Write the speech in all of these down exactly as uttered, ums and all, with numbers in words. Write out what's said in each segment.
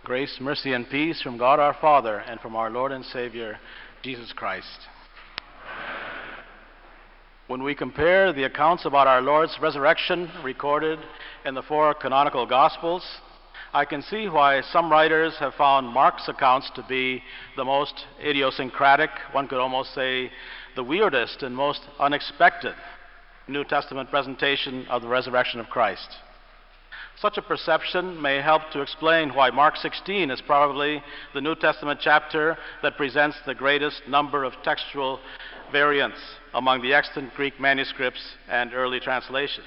Grace, mercy, and peace from God our Father and from our Lord and Savior, Jesus Christ. When we compare the accounts about our Lord's resurrection recorded in the four canonical Gospels, I can see why some writers have found Mark's accounts to be the most idiosyncratic, one could almost say the weirdest and most unexpected New Testament presentation of the resurrection of Christ. Such a perception may help to explain why Mark sixteen is probably the New Testament chapter that presents the greatest number of textual variants among the extant Greek manuscripts and early translations.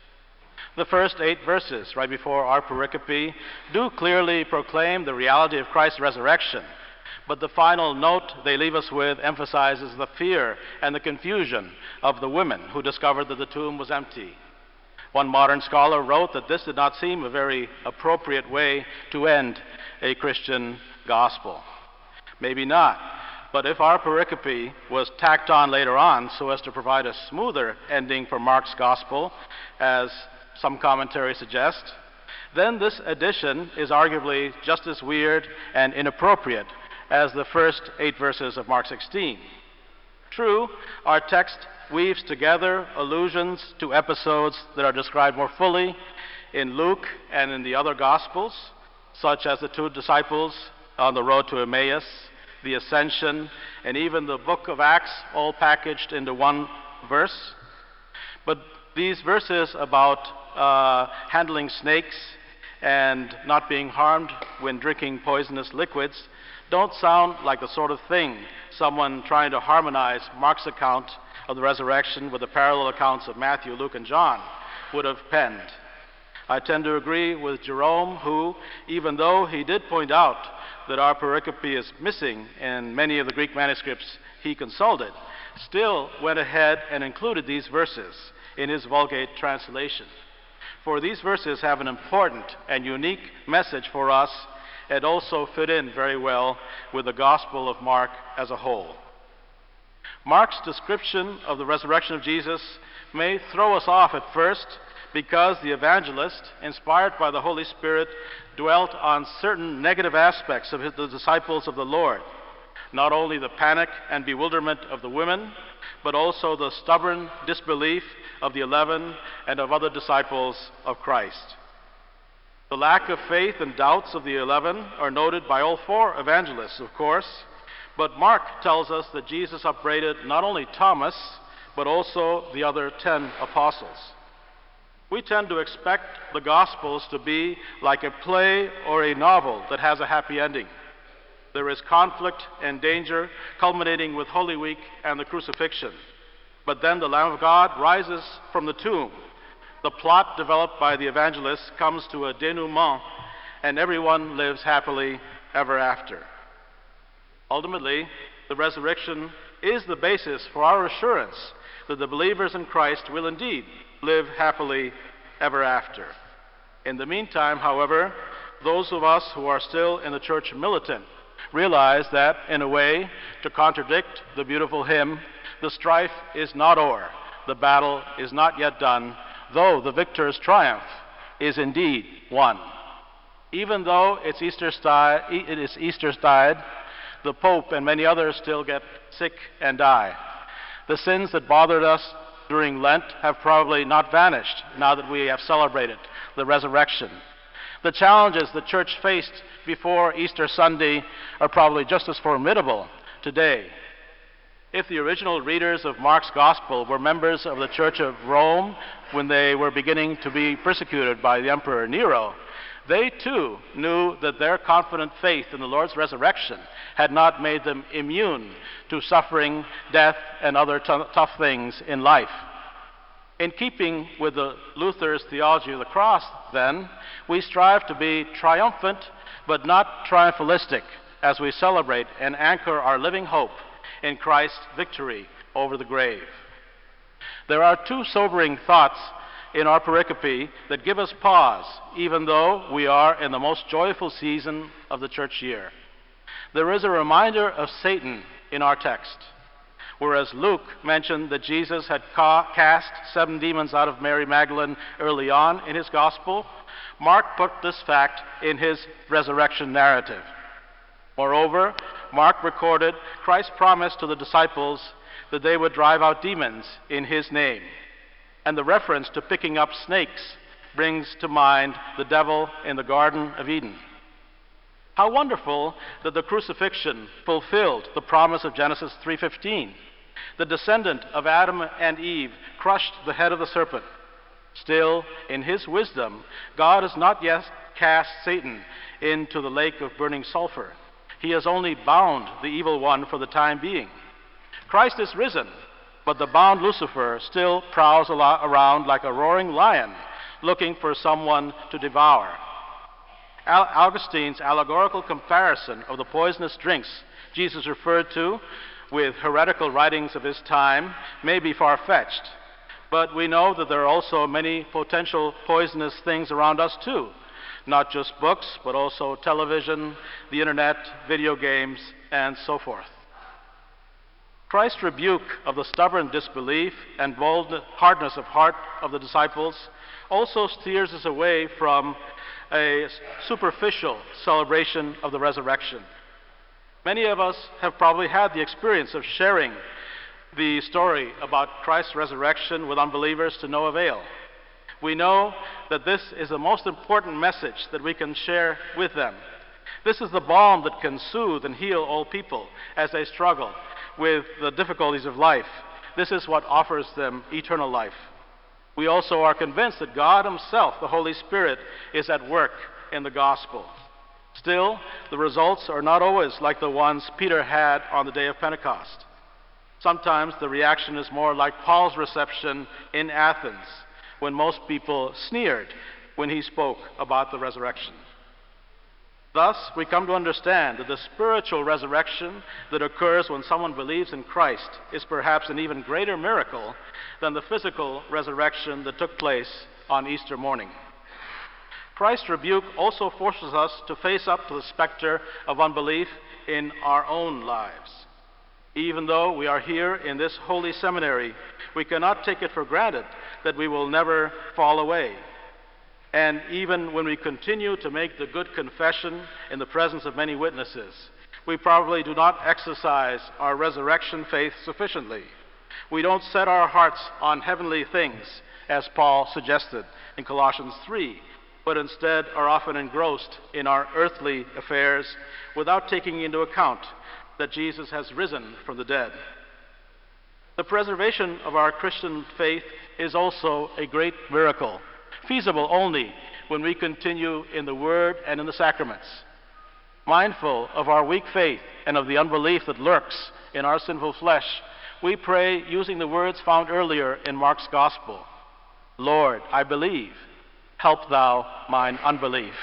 The first eight verses, right before our pericope, do clearly proclaim the reality of Christ's resurrection, but the final note they leave us with emphasizes the fear and the confusion of the women who discovered that the tomb was empty. One modern scholar wrote that this did not seem a very appropriate way to end a Christian gospel. Maybe not, but if our pericope was tacked on later on so as to provide a smoother ending for Mark's gospel, as some commentaries suggest, then this addition is arguably just as weird and inappropriate as the first eight verses of Mark sixteen. True, our text weaves together allusions to episodes that are described more fully in Luke and in the other Gospels, such as the two disciples on the road to Emmaus, the Ascension, and even the book of Acts, all packaged into one verse. But these verses about uh, handling snakes and not being harmed when drinking poisonous liquids don't sound like the sort of thing someone trying to harmonize Mark's account of the resurrection with the parallel accounts of Matthew, Luke, and John would have penned. I tend to agree with Jerome, who, even though he did point out that our pericope is missing in many of the Greek manuscripts he consulted, still went ahead and included these verses in his Vulgate translation. For these verses have an important and unique message for us and also fit in very well with the Gospel of Mark as a whole. Mark's description of the resurrection of Jesus may throw us off at first because the evangelist, inspired by the Holy Spirit, dwelt on certain negative aspects of his, the disciples of the Lord, not only the panic and bewilderment of the women, but also the stubborn disbelief of the eleven and of other disciples of Christ. The lack of faith and doubts of the eleven are noted by all four evangelists, of course, but Mark tells us that Jesus upbraided not only Thomas, but also the other ten apostles. We tend to expect the Gospels to be like a play or a novel that has a happy ending. There is conflict and danger culminating with Holy Week and the crucifixion. But then the Lamb of God rises from the tomb. The plot developed by the evangelists comes to a denouement, and everyone lives happily ever after. Ultimately, the resurrection is the basis for our assurance that the believers in Christ will indeed live happily ever after. In the meantime, however, those of us who are still in the church militant realize that, in a way, to contradict the beautiful hymn, the strife is not o'er, the battle is not yet done, though the victor's triumph is indeed won. Even though it's Eastertide, it is Eastertide, the Pope and many others still get sick and die. The sins that bothered us during Lent have probably not vanished now that we have celebrated the resurrection. The challenges the church faced before Easter Sunday are probably just as formidable today. If the original readers of Mark's Gospel were members of the Church of Rome when they were beginning to be persecuted by the Emperor Nero, they too knew that their confident faith in the Lord's resurrection had not made them immune to suffering, death, and other t- tough things in life. In keeping with the Luther's theology of the cross, then, we strive to be triumphant but not triumphalistic as we celebrate and anchor our living hope in Christ's victory over the grave. There are two sobering thoughts in our pericope that give us pause, even though we are in the most joyful season of the church year. There is a reminder of Satan in our text. Whereas Luke mentioned that Jesus had ca- cast seven demons out of Mary Magdalene early on in his gospel, Mark put this fact in his resurrection narrative. Moreover, Mark recorded Christ's promise to the disciples that they would drive out demons in his name. And the reference to picking up snakes brings to mind the devil in the Garden of Eden. How wonderful that the crucifixion fulfilled the promise of Genesis three fifteen. The descendant of Adam and Eve crushed the head of the serpent. Still, in his wisdom, God has not yet cast Satan into the lake of burning sulfur. He has only bound the evil one for the time being. Christ is risen, but the bound Lucifer still prowls around like a roaring lion, looking for someone to devour. Al- Augustine's allegorical comparison of the poisonous drinks Jesus referred to with heretical writings of his time may be far-fetched, but we know that there are also many potential poisonous things around us too, not just books, but also television, the internet, video games, and so forth. Christ's rebuke of the stubborn disbelief and bold hardness of heart of the disciples also steers us away from a superficial celebration of the resurrection. Many of us have probably had the experience of sharing the story about Christ's resurrection with unbelievers to no avail. We know that this is the most important message that we can share with them. This is the balm that can soothe and heal all people as they struggle with the difficulties of life. This is what offers them eternal life. We also are convinced that God himself, the Holy Spirit, is at work in the gospel. Still, the results are not always like the ones Peter had on the day of Pentecost. Sometimes the reaction is more like Paul's reception in Athens, when most people sneered when he spoke about the resurrection. Thus, we come to understand that the spiritual resurrection that occurs when someone believes in Christ is perhaps an even greater miracle than the physical resurrection that took place on Easter morning. Christ's rebuke also forces us to face up to the specter of unbelief in our own lives. Even though we are here in this holy seminary, we cannot take it for granted that we will never fall away. And even when we continue to make the good confession in the presence of many witnesses, we probably do not exercise our resurrection faith sufficiently. We don't set our hearts on heavenly things, as Paul suggested in Colossians three, but instead are often engrossed in our earthly affairs without taking into account that Jesus has risen from the dead. The preservation of our Christian faith is also a great miracle, feasible only when we continue in the Word and in the sacraments. Mindful of our weak faith and of the unbelief that lurks in our sinful flesh, we pray using the words found earlier in Mark's Gospel. Lord, I believe, help thou mine unbelief.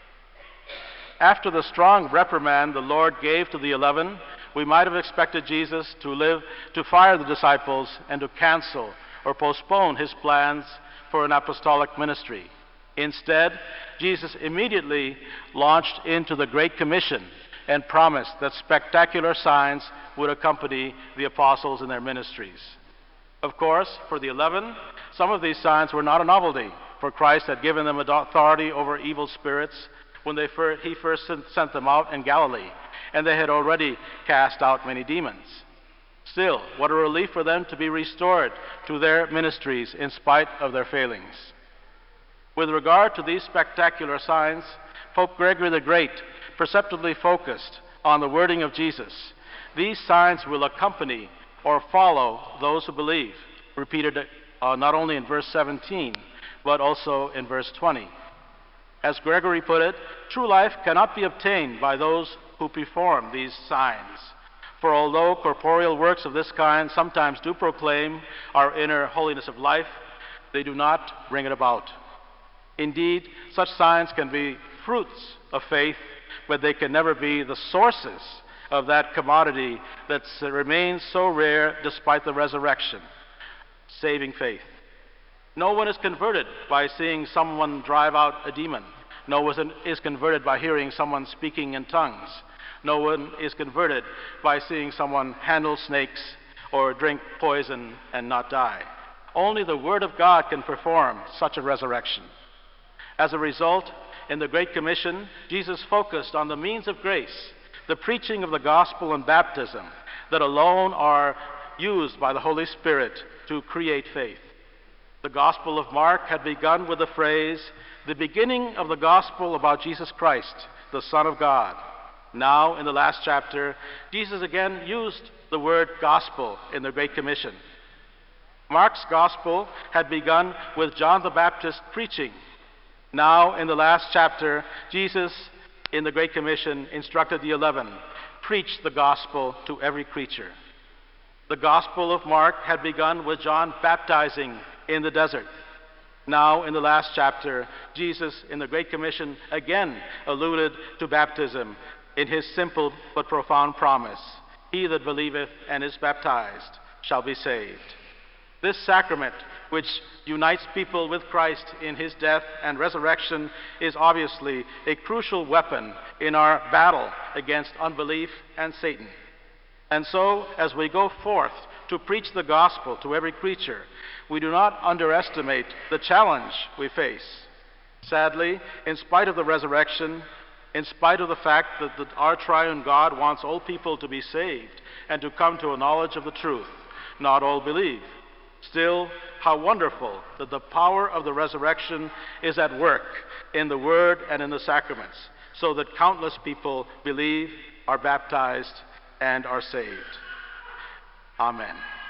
After the strong reprimand the Lord gave to the eleven, we might have expected Jesus to live to fire the disciples and to cancel or postpone his plans for an apostolic ministry. Instead, Jesus immediately launched into the Great Commission and promised that spectacular signs would accompany the apostles in their ministries. Of course, for the eleven, some of these signs were not a novelty, for Christ had given them authority over evil spirits when they fir- he first sent them out in Galilee, and they had already cast out many demons. Still, what a relief for them to be restored to their ministries in spite of their failings. With regard to these spectacular signs, Pope Gregory the Great perceptibly focused on the wording of Jesus. These signs will accompany or follow those who believe, repeated uh, not only in verse seventeen, but also in verse twenty. As Gregory put it, true life cannot be obtained by those who perform these signs. For although corporeal works of this kind sometimes do proclaim our inner holiness of life, they do not bring it about. Indeed, such signs can be fruits of faith, but they can never be the sources of that commodity that remains so rare despite the resurrection, saving faith. No one is converted by seeing someone drive out a demon. No one is converted by hearing someone speaking in tongues. No one is converted by seeing someone handle snakes or drink poison and not die. Only the Word of God can perform such a resurrection. As a result, in the Great Commission, Jesus focused on the means of grace, the preaching of the gospel and baptism, that alone are used by the Holy Spirit to create faith. The Gospel of Mark had begun with the phrase, "The beginning of the gospel about Jesus Christ, the Son of God." Now, in the last chapter, Jesus again used the word gospel in the Great Commission. Mark's gospel had begun with John the Baptist preaching. Now, in the last chapter, Jesus, in the Great Commission, instructed the eleven, "Preach the gospel to every creature." The Gospel of Mark had begun with John baptizing in the desert. Now, in the last chapter, Jesus, in the Great Commission, again alluded to baptism in his simple but profound promise, "He that believeth and is baptized shall be saved." This sacrament, which unites people with Christ in his death and resurrection, is obviously a crucial weapon in our battle against unbelief and Satan. And so, as we go forth to preach the gospel to every creature, we do not underestimate the challenge we face. Sadly, in spite of the resurrection, in spite of the fact that the, our triune God wants all people to be saved and to come to a knowledge of the truth, not all believe. Still, how wonderful that the power of the resurrection is at work in the Word and in the sacraments, so that countless people believe, are baptized, and are saved. Amen.